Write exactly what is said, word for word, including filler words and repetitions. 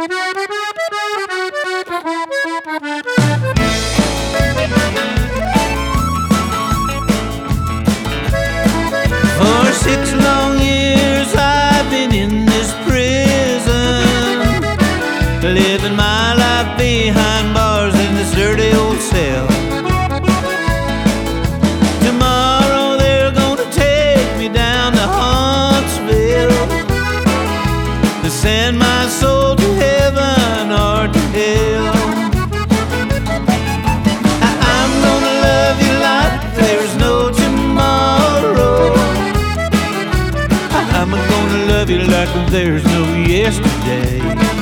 For six long years I've been in this prison, living my life behind bars in this dirty old cell. Tomorrow they're gonna take me down to Huntsville to send my soul to heaven or to hell. I- I'm gonna love you like there's no tomorrow. I- I'm gonna love you like there's no yesterday.